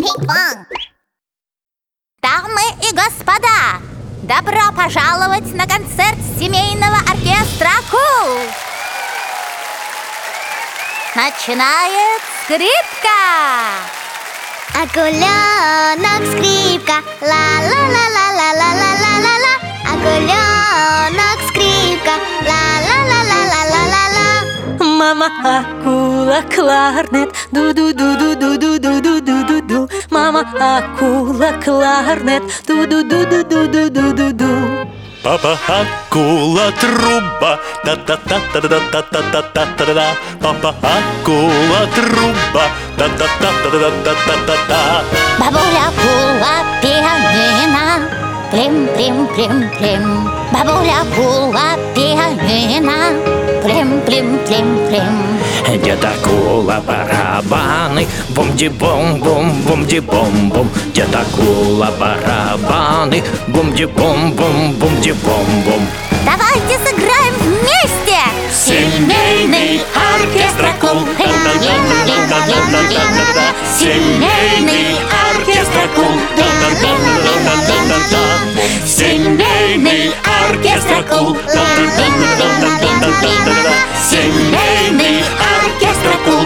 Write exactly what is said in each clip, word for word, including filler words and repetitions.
Дамы и господа, добро пожаловать на концерт семейного оркестра «Акул». Начинает скрипка. Акуленок, скрипка, ла-ла-ла-ла-ла-ла-ла-ла-ла. Акуленок, скрипка, ла-ла-ла-ла-ла-ла-ла-ла. Мама акула, кларнет, ду-ду-ду-ду-ду-ду-ду-ду-ду-ду. Мама акула, кларнет, ду-ду-ду-ду-ду-ду-ду-ду. Папа акула, труба, та-та-та-та-та-та-та-та-та-та. Папа акула, труба, та-та-та-та-та-та-та-та. Бабуля акула, пианино, плим-плим-плим-плим. Бабуля акула, пианино, плим-плим-плим-плим. Дед акула, барабаны, бум-ди-бум-бум-бум-ди-бум-бум. Дед акула, барабаны, бум-ди-бум-бум-бум-ди-бум-бум. Давайте сыграем вместе! Семейный оркестр акул. Семейный оркестр акул. Семейный оркестр акул. Семейный оркестр акул.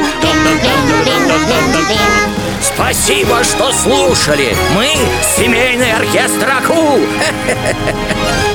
Спасибо, что слушали. Мы семейный оркестр акул.